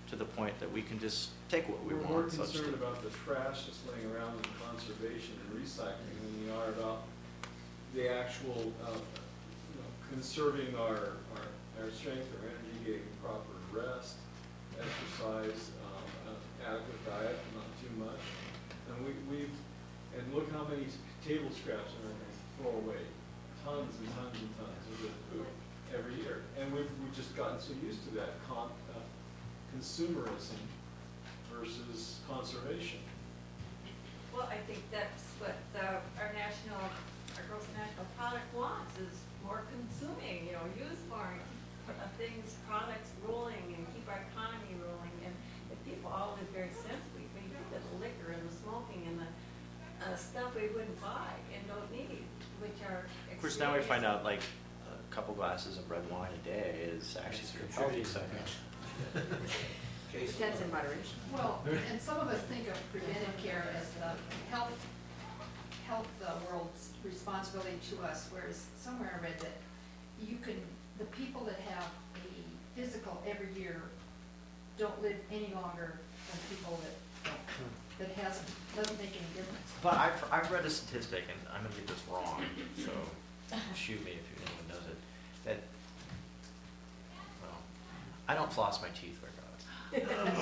to the point that we can just take what we We're want. more substitute. concerned about the trash that's laying around in conservation and recycling than we are about the actual, uh, you know, conserving our, our, our strength, our energy, getting proper rest, exercise, um, uh, adequate diet, not too much. And we, we've, and look how many table scraps are going to throw away, tons and tons and tons of good food every year. And we've, we've just gotten so used to that con, uh, consumerism versus conservation. Well, I think that's what uh, our national, our gross national product wants, is more consuming, you know, use more uh, things, products rolling and keep our economy rolling. And if people all live very sensibly, when you think of the liquor and the smoking and the uh, stuff we wouldn't buy and don't need, which are Of course, now we find extraneous- out like a couple glasses of red wine a day is actually pretty healthy. So. That's in moderation. Well, and some of us think of preventive care as the health, health uh, world's responsibility to us, whereas somewhere I read that you can, the people that have a physical every year don't live any longer than people that don't, that hasn't, doesn't make any difference. But I've, I've read a statistic, and I'm gonna get this wrong, so shoot me if anyone knows it, that, well, I don't floss my teeth very well.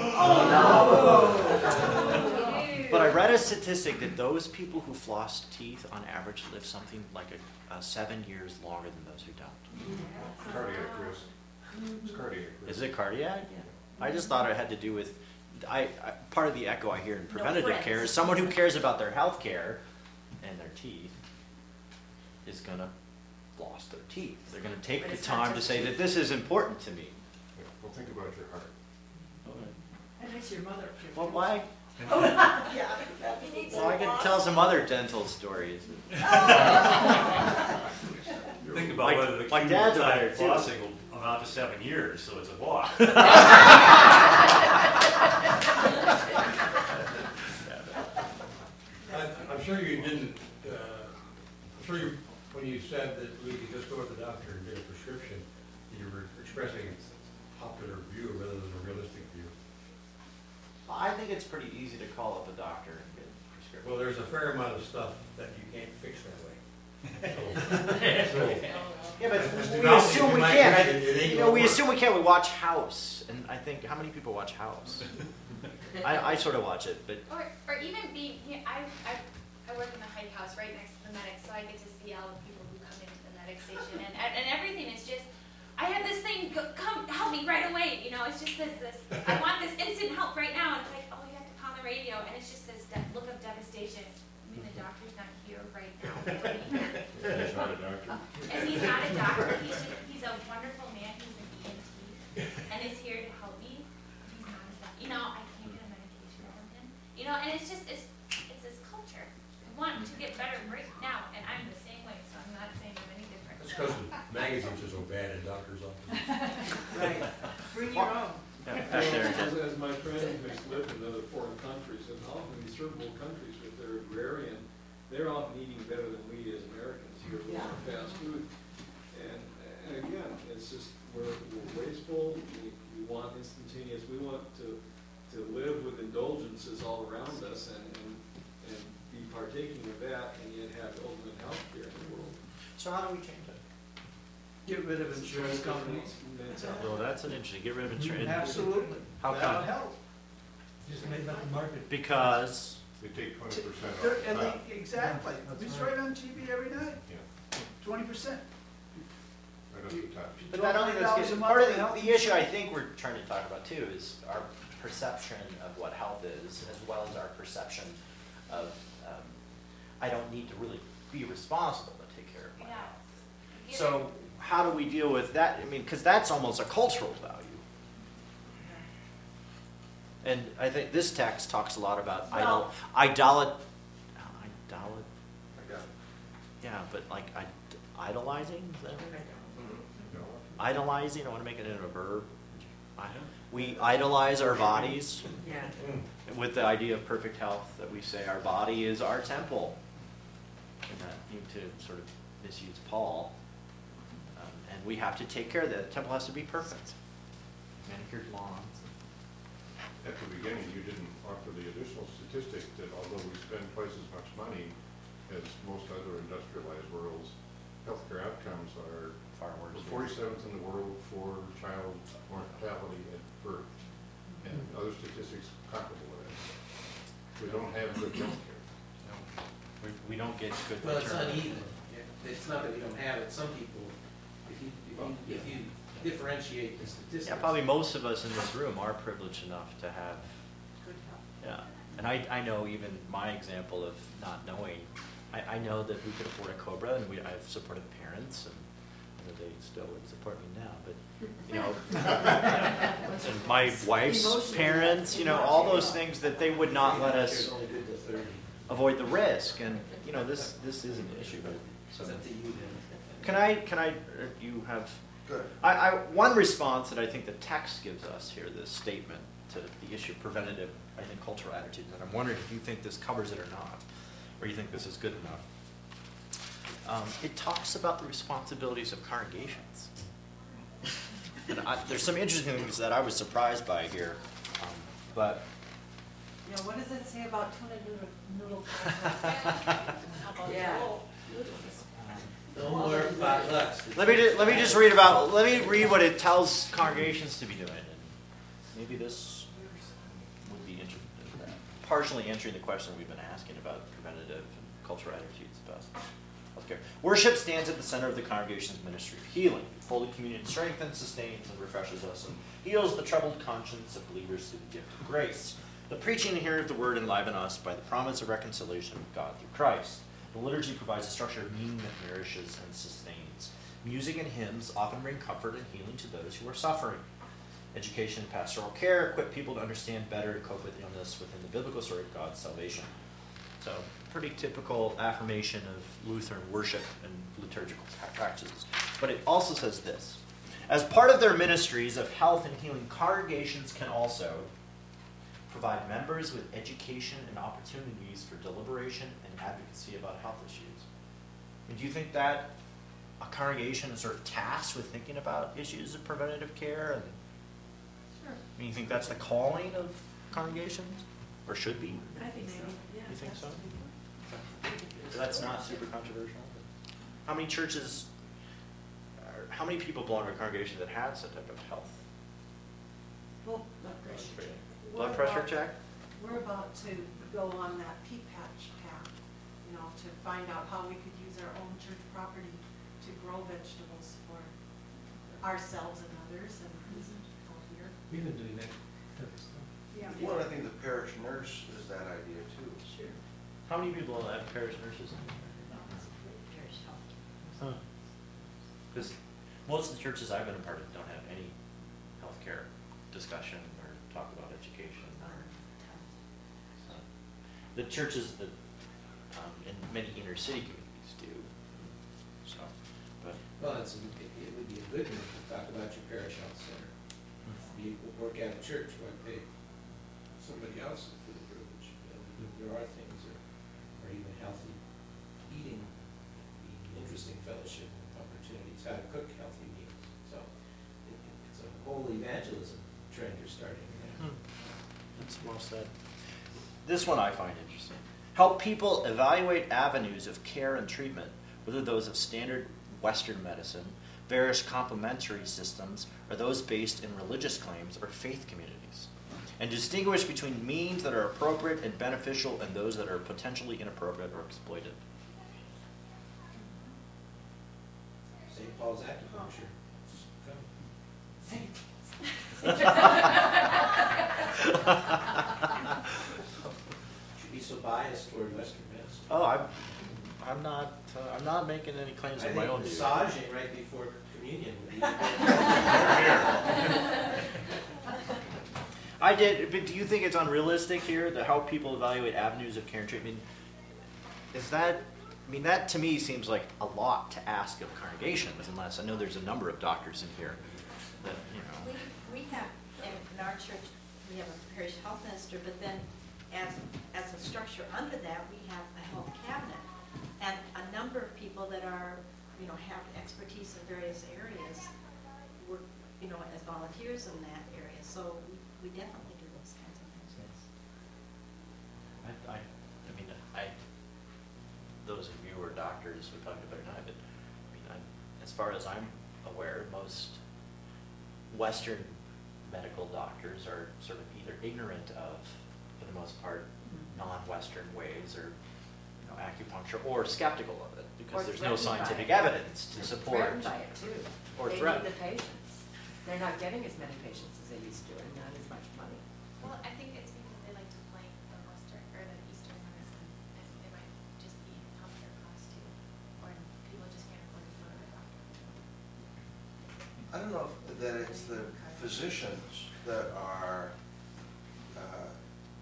But I read a statistic that those people who floss teeth on average live something like a, uh, seven years longer than those who don't. Cardiac risk. It's cardiac risk. Is it cardiac? I just thought it had to do with, I, I, part of the echo I hear in preventative care is friends. someone who cares about their health care and their teeth is gonna floss their teeth. They're gonna take But the it's not time to just say teeth. that this is important to me. Yeah, well, think about your heart. That makes your mother feel. Well, why? Yeah. Well, I could tell some other dental stories. Think about My- whether the my dad's cumulative over time there, too. flossing will amount to seven years, so it's a walk. I- I'm sure you didn't, uh, I'm sure you, when you said that we could just go to the doctor and get a prescription, you were expressing a popular view rather than a realistic view. I think it's pretty easy to call up a doctor and get a prescription. Well, there's a fair amount of stuff that you can't fix that way. So- so- Yeah, but As we developing assume we in my can. I- opinion, it ain't You know, gonna we work. assume we can. We watch House, and I think, how many people watch House? I, I sort of watch it, but Or, or even being, you know, I, I, I work in the Hike House right next to the medic, so I get to see all the people who come into the medic station, and, and everything is just, I have this thing, go- come, help me right away, you know, it's just this, this, I want this instant help right now, and it's like, oh, you have to pound the radio, and it's just this de- look of devastation. I mean, the doctor's not here right now. He's not a doctor. And he's not a doctor, he's just, he's a wonderful man, he's an E M T, and is here to help me. He's not a doc- you know, I can't get a medication from him, you know, and it's just, it's, it's this culture. I want to get better right now, and I'm the same way, so I'm not saying I'm any different. That's because the magazines are so bad in doctors' offices. Right, bring your own. yeah, Well, back there. As, as my friend who's lived in other foreign countries, and often these third world countries with their agrarian, they're often eating better than we as Americans here with our fast food. And, and again, it's just, we're, we're wasteful, we, we want instantaneous, we want to, to live with indulgences all around us and, and, and be partaking of that, and yet have ultimate health care in the world. So how do we change it? Get rid of insurance companies. Well, that's an interesting, get rid of insurance. Absolutely. How That'll come? help. Just make that the market. Because, They take twenty percent off. They're- the And top. they, exactly. That's It's right. right on T V every night, Yeah, twenty percent. right off the top. but I don't think that's dollars a good. month Part of for health the, the issue I think we're trying to talk about too is our perception of what health is, as well as our perception of, um, I don't need to really be responsible to take care of my Yeah. health. So how do we deal with that? I mean, because that's almost a cultural value. And I think this text talks a lot about idol, idolat, idolat, yeah, but like id- idolizing, is that right? Idolizing, I want to make it into a verb. I- We idolize our bodies Yeah. with the idea of perfect health, that we say our body is our temple. And that, you to sort of misuse Paul. Um, and we have to take care of that. The temple has to be perfect. Manicured lawns. at the beginning, you didn't offer the additional statistic that although we spend twice as much money as most other industrialized worlds, healthcare outcomes are Far worse. we're forty-seventh in the world for child mortality at birth, and other statistics comparable with that. We don't have good healthcare. We, we don't get good Well, it's return. uneven. It's not that we don't have it. Some people, if you, if you, if you differentiate the statistics. Yeah, probably most of us in this room are privileged enough to have, Good health. yeah. And I, I know even my example of not knowing, I, I know that we could afford a Cobra, and we, I've supported parents, and I know they still would support me now, but, you know. And my wife's Emotionally, parents, you know, all those things that they would not let us It's only good to thirty. avoid the risk, and, you know, this, this is an issue, but, so. It's up to you then. Can I, can I, uh, you have, Good. I, I, one response that I think the text gives us here, this statement to the issue of preventative, I think, cultural attitudes, and I'm wondering if you think this covers it or not, or you think this is good enough. Um, it talks about the responsibilities of congregations. And I, there's some interesting things that I was surprised by here, um, but. Yeah, what does it say about tuna noodle, noodle? Yeah. No more five less. Let me, ju- let me just read about, let me read what it tells congregations to be doing. And maybe this would be inter- partially answering the question we've been asking about preventative and cultural attitudes about healthcare. Worship stands at the center of the congregation's ministry of healing. Holy Communion strengthens, sustains, and refreshes us, and heals the troubled conscience of believers through the gift of grace. The preaching and hearing of the word enliven us by the promise of reconciliation with God through Christ. The liturgy provides a structure of meaning that nourishes and sustains. Music and hymns often bring comfort and healing to those who are suffering. Education and pastoral care equip people to understand better and cope with illness within the biblical story of God's salvation. So, pretty typical affirmation of Lutheran worship and liturgical practices. But it also says this: as part of their ministries of health and healing, congregations can also provide members with education and opportunities for deliberation and advocacy about health issues. I mean, do you think that a congregation is sort of tasked with thinking about issues of preventative care? And Sure. I mean, you think that's the calling of congregations, or should be? I think so, yeah. You think so? So that's not super controversial. How many churches, or how many people belong to a congregation that has that type of health? Well, Blood we're pressure about- check? We're about to go on that pea patch path, you know, to find out how we could use our own church property to grow vegetables for ourselves and others and out here. We've been doing that type of stuff. Yeah. Well, I think the parish nurse is that idea too. Sure. How many people have parish nurses? Parish health. Because most of the churches I've been a part of don't have any healthcare discussion or talk about education. Or, so, the churches that um, in many inner city communities do. So, but Well, it's, it it would be a good thing to talk about your parish health center. You work at a church, why pay somebody else for the privilege? You know, There are things that are even healthy eating, interesting fellowship opportunities, how to cook healthy meals. So it- it's a whole evangelism trend you're starting there. Hmm. That's well said. This one I find interesting. Help people evaluate avenues of care and treatment, whether those of standard Western medicine, various complementary systems, or those based in religious claims or faith communities, and distinguish between means that are appropriate and beneficial and those that are potentially inappropriate or exploited. Saint Paul's acupuncture. Come. Should be so biased toward Western medicine. Oh, I'm, I'm not, uh, I'm not making any claims I of my think own view. massaging right before communion would be. I did, but do you think it's unrealistic here to help people evaluate avenues of care and treatment? Is that, I mean, that to me seems like a lot to ask of congregations, unless I know there's a number of doctors in here that, you know. We, we have, in in our church, we have a parish health minister, but then as, as a structure under that, we have a health cabinet. And a number of people that are, you know, have expertise in various areas work, you know, as volunteers in that area. So we, we definitely do those I, I, I mean, I, those of you who are doctors would probably have a better time, but, I mean, I'm, as far as I'm aware, most Western medical doctors are sort of either ignorant of, for the most part, non-Western ways, or, you know, acupuncture, or skeptical of it, because Or there's no threatened by scientific it. evidence to support. Threatened by it too. Or They threat- need the patients. They're not getting as many patients as they used to, and not as much money. Well, I think it's because they like to blank the Western, or the Eastern medicine, and it might just be healthcare costs too, or people just can't afford to go to the doctor. I don't know if that it's the physicians that are uh,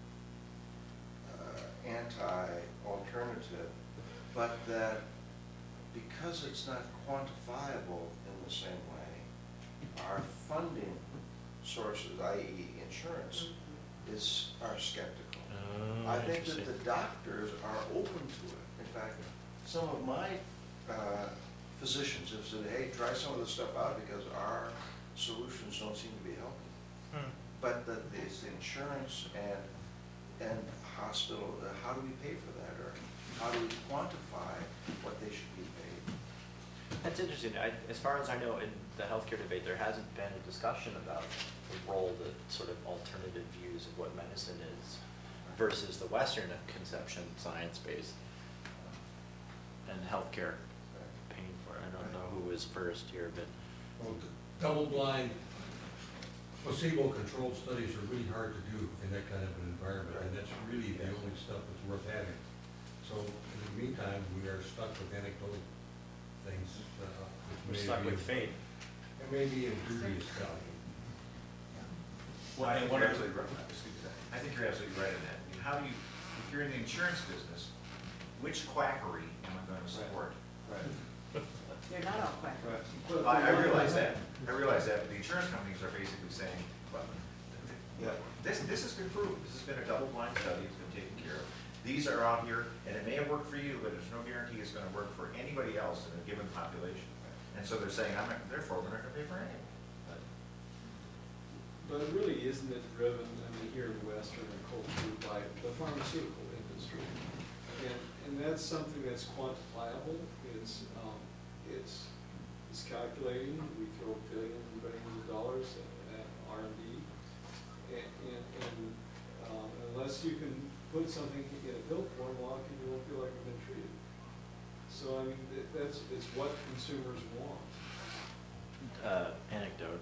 uh, anti-alternative, but that because it's not quantifiable in the same way, our funding sources, that is insurance, is, are skeptical. Oh, I think that interesting. the doctors are open to it. In fact, some of my uh, physicians have said, hey, try some of this stuff out because our solutions don't seem to be helping. Hmm. But that it's the insurance and, and hospital, uh, how do we pay for that? Or how do we quantify what they should be paid? That's interesting. I, as far as I know, in the healthcare debate, there hasn't been a discussion about the role that sort of alternative views of what medicine is versus the Western conception, science-based, uh, and healthcare paying for it. I don't know who was first here, but Well, d- double-blind, placebo-controlled studies are really hard to do in that kind of an environment, and that's really the only stuff that's worth having. So in the meantime, we are stuck with anecdotal things, uh, we're which may stuck be, with fate. it may be of dubious value. Well, I think you're absolutely right, excuse me, I think you're absolutely right in that. I mean, how do you, if you're in the insurance business, which quackery am I going to support? They're not all quack. Well, I, I realize that, I realize that, but the insurance companies are basically saying, well, th- th- this, this has been proven, this has been a double-blind study, it's been taken care of. These are out here, and it may have worked for you, but there's no guarantee it's gonna work for anybody else in a given population. And so they're saying, I'm not, therefore, we're not gonna pay for anything. But it really isn't it driven, I mean, here in Western culture by the pharmaceutical industry. And, and that's something that's quantifiable, it's, um, it's, it's calculating, we throw billions and billions of dollars at, at R and D. And, and, and, um, unless you can put something in a pill form, a lot of people won't feel like they've been treated. So, I mean, that- that's, it's what consumers want. Uh, anecdote.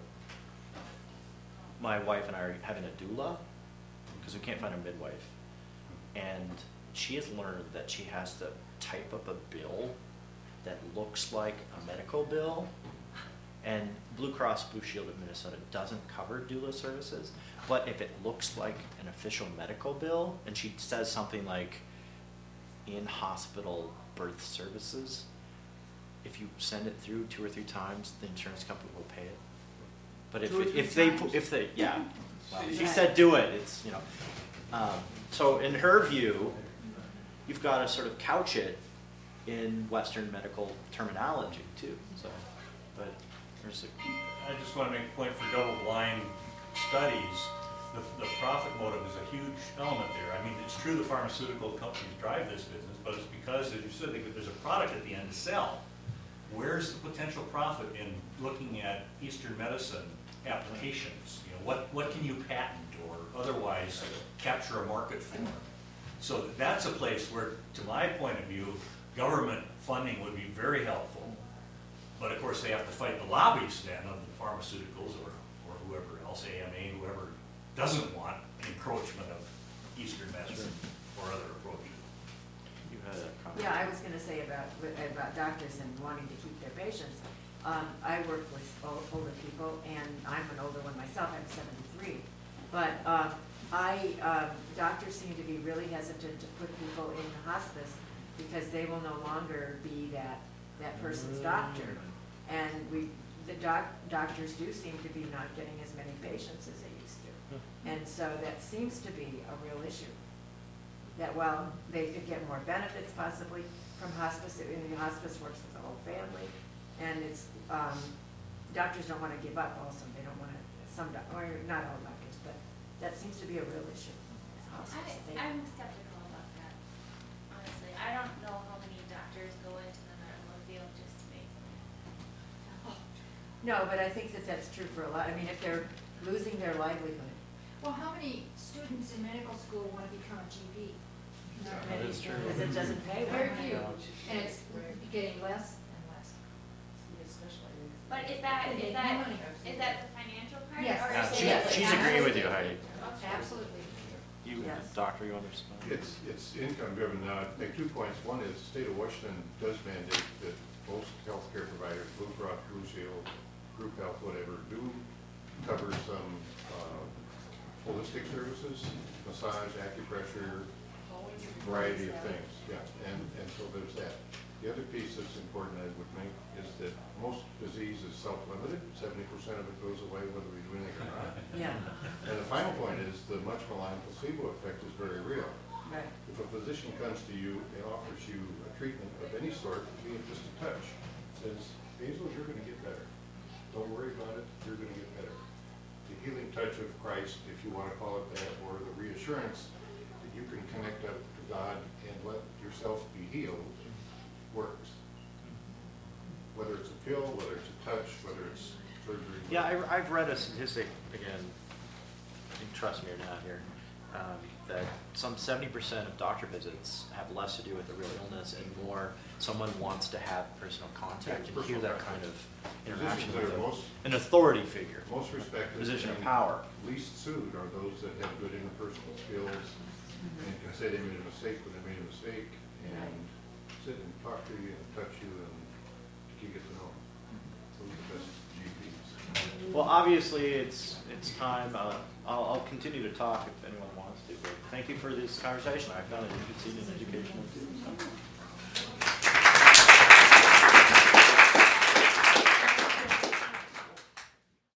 My wife and I are having a doula because we can't find a midwife, and she has learned that she has to type up a bill that looks like a medical bill. And Blue Cross Blue Shield of Minnesota doesn't cover doula services, but if it looks like an official medical bill, and she says something like in-hospital birth services, if you send it through two or three times, the insurance company will pay it. But if, Two or it- three if they, times? if they, yeah, well, she Yeah. said do it, it's, you know. Um, so in her view, you've got to sort of couch it in Western medical terminology too, so, but there's a, I just want to make a point for double-blind studies. The, the profit motive is a huge element there. I mean, it's true the pharmaceutical companies drive this business, but it's because, as you said, they- there's a product at the end to sell. Where's the potential profit in looking at Eastern medicine applications? You know, what, what can you patent or otherwise capture a market for? So that's a place where, to my point of view, government funding would be very helpful. But of course, they have to fight the lobbies then of the pharmaceuticals or, or whoever else, A M A, whoever doesn't want encroachment of Eastern medicine or other approaches. you had a comment. Yeah, I was gonna say about, about doctors and wanting to keep their patients. Um, I work with o- older people, and I'm an older one myself, I'm seventy-three. But, um, I, um, doctors seem to be really hesitant to put people in hospice because they will no longer be that, that person's doctor. And we, the doc, doctors do seem to be not getting as many patients as they used to. And so that seems to be a real issue. That while they could get more benefits possibly from hospice, I mean, the hospice works with the whole family, and it's, um, doctors don't wanna give up also, they don't wanna, some, doc- or not all doctors, but that seems to be a real issue. Hospice, I, they- I'm skeptical about No, but I think that that's true for a lot, I mean, if they're losing their livelihood. Well, how many students in medical school want to become a G P? Not That many. is true. Because it doesn't pay well. Very few, and it's getting less and less. But is that, And is they that, need money. is that the financial part? Yes. Or Yeah, is she- it- she's agreeing with you, Heidi. Absolutely. You, Yes. doctor, you want to respond? It's, it's income driven. Now, I'd make two points. One is, the state of Washington does mandate that most healthcare providers, Blue Cross Blue Shield, Group Health, whatever, do cover some uh, holistic services, massage, acupressure, variety of things, yeah, and, and so there's that. The other piece that's important I would make is that most disease is self-limited, seventy percent of it goes away whether we do anything or not. Yeah, And the final point is the much maligned placebo effect is very real. right. If a physician comes to you and offers you a treatment of any sort, be it just a touch, says, Basil, you're gonna get better. Don't worry about it, you're gonna get better. The healing touch of Christ, if you wanna call it that, or the reassurance that you can connect up to God and let yourself be healed, works. Whether it's a pill, whether it's a touch, whether it's surgery. Yeah, I, I've read a statistic, again, you can trust me or not here, um, that some seventy percent of doctor visits have less to do with the real illness and more someone wants to have personal contact and hear that kind of interaction Physicians that with are a- most- an authority figure. Most respected. Position of and power. Least sued are those that have good interpersonal skills and can say they made a mistake when they made a mistake and sit and talk to you and touch you and to get to know them. Those are the best G Ps. Well, obviously, it's, it's time, uh, I'll, I'll continue to talk if anyone wants to, but thank you for this conversation. I found it interesting and educational too.